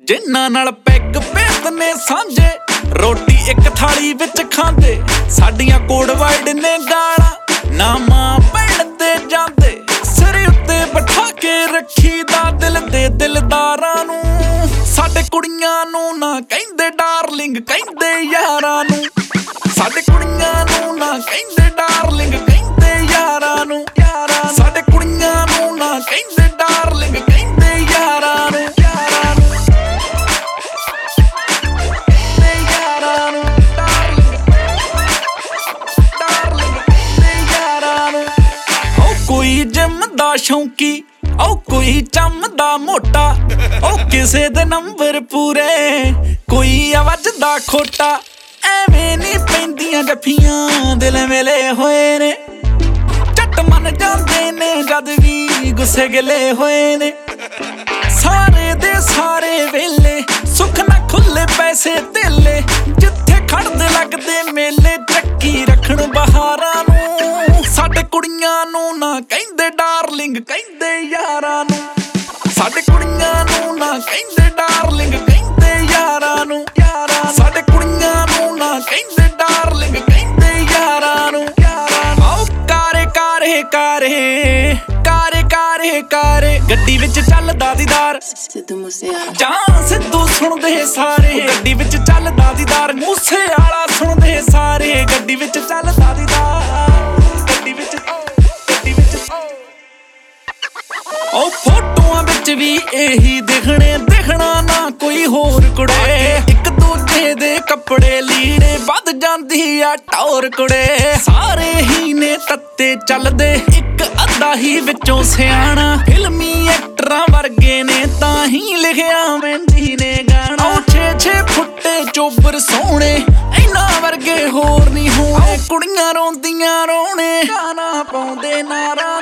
ਜਿਨ੍ਹਾਂ ਨਾਲ ਪੈਗ ਭੇਦਨੇ ਸਾਂਝੇ ਰੋਟੀ ਇੱਕ ਥਾਲੀ ਵਿੱਚ ਖਾਂਦੇ। ਸਾਡੀਆਂ ਕੋਡ ਵਰਡ ਨੇ ਗਾਲਾਂ ਨਾ ਮਾਂ ਭੈਣ ਤੇ ਜਾਂਦੇ। ਸਿਰ ਉੱਤੇ ਬਿਠਾ ਕੇ ਰੱਖੀ ਦਾ ਦਿਲ ਦੇ ਦਿਲਦਾਰਾਂ ਨੂੰ। ਸਾਡੇ ਕੁੜੀਆਂ ਨੂੰ ਨਾ ਕਹਿੰਦੇ ਡਾਰਲਿੰਗ ਕਹਿੰਦੇ ਯਾਰਾਂ ਨੂੰ। ਸਾਡੇ ਕੁੜੀਆਂ ਨੂੰ ਨਾ ਕਹਿੰਦੇ ਡਾਰਲਿੰਗ ਕਹਿੰਦੇ ਯਾਰਾਂ ਨੂੰ। ਸਾਡੇ ਕੁੜੀਆਂ ਨੂੰ ਨਾ ਕਹਿੰਦੇ ਡਾਰਲਿੰਗ ਕਹਿੰਦੇ ਯਾਰਾਂ ਨੂੰ। ਕੋਈ ਜਿਮ ਦਾ ਸ਼ੌਂਕੀ ਉਹ ਕੋਈ ਚੰਮ ਦਾ ਮੋਟਾ ਉਹ ਕਿਸੇ ਦੇ ਨੰਬਰ ਪੂਰੇ ਕੋਈ ਵੱਜਦਾ ਖੋਟਾ। ਐਵੇਂ ਨੀ ਪੈਂਦੀਆਂ ਜੱਫੀਆਂ ਦਿਲ ਵੇਲੇ ਹੋਏ ਨੇ। ਝੱਟ ਮੰਨ ਜਾਂਦੇ ਨੇ ਜਦ ਵੀ ਗੁੱਸੇ ਗਿਲੇ ਹੋਏ ਨੇ। ਸਾਰੇ ਦੇ ਸਾਰੇ ਵੇਲੇ ਸੁੱਖ ਨਾ ਖੁੱਲੇ ਪੈਸੇ ਧੇਲੇ। ਜਿੱਥੇ ਖੜਦੇ ਲੱਗਦੇ ਮੇਲੇ ਚੱਕੀ ਰੱਖਣ ਬਹਾਰਾਂ ਨੂੰ। ਸਾਡੇ ਕੁੜੀਆਂ ਨੂੰ ਨਾ ਕਹਿੰਦੇ ਡਾਰਲਿੰਗ ਕਹਿੰਦੇ ਯਾਰਾਂ ਨੂੰ। ਸਾਡੇ ਕੁੜੀਆਂ ਨੂੰ ਨਾ ਕਹਿੰਦੇ ਡਾਰਲਿੰਗ ਕਹਿੰਦੇ ਯਾਰਾਂ ਨੂੰ। ਸਾਡੇ ਕੁੜੀਆਂ ਨੂੰ ਨਾ ਕਹਿੰਦੇ ਡਾਰਲਿੰਗ ਕਹਿੰਦੇ ਯਾਰਾਂ ਨੂੰ। ਆਓ ਕਾਰੇ ਕਾਰੇ ਕਾਰੇ ਕਾਰੇ ਕਾਰੇ ਕਾਰੇ ਗੱਡੀ ਵਿੱਚ ਚੱਲਦਾ ਦੀਦਾਰ ਜਾਂ ਸਿੱਧੂ ਸੁਣਦੇ ਸਾਰੇ। ਗੱਡੀ ਵਿੱਚ ਚੱਲਦਾ ਦੀਦਾਰ ਮੂਸੇ ਵਾਲਾ ਸੁਣਦੇ ਸਾਰੇ। ਗੱਡੀ ਵਿੱਚ ਚੱਲਦਾ ਦੀਦਾਰ ਉਹ ਫੋਟੋਆਂ ਵਿੱਚ ਵੀ ਇਹੀ ਦਿਖਣਾ ਨਾ ਕੋਈ ਹੋਰ ਕੁੜੇ। ਇੱਕ ਦੂਜੇ ਦੇ ਕੱਪੜੇ ਲੀੜੇ ਵੱਧ ਜਾਂਦੀ ਆ ਟੌਰ ਕੁੜੇ। ਸਾਰੇ ਹੀ ਨੇ ਤੱਤੇ ਚੱਲਦੇ ਇੱਕ ਅੱਧਾ ਹੀ ਵਿੱਚੋਂ ਸਿਆਣਾ। ਫਿਲਮੀ ਐਕਟਰਾਂ ਵਰਗੇ ਨੇ ਤਾਂ ਹੀ ਲਿਖਿਆ ਮਹਿੰਦੀ ਨੇ ਗਾਣਾ। ਉਹ 6-6 ਫੁੱਟੇ ਚੋਬਰ ਸੋਹਣੇ ਇਹਨਾਂ ਵਰਗੇ ਹੋਰ ਨਹੀਂ ਹੋਣੇ। ਕੁੜੀਆਂ ਰੋਂਦੀਆਂ ਰੋਣੇ ਗਾਣਾ ਪਾਉਂਦੇ ਨਾਰਾ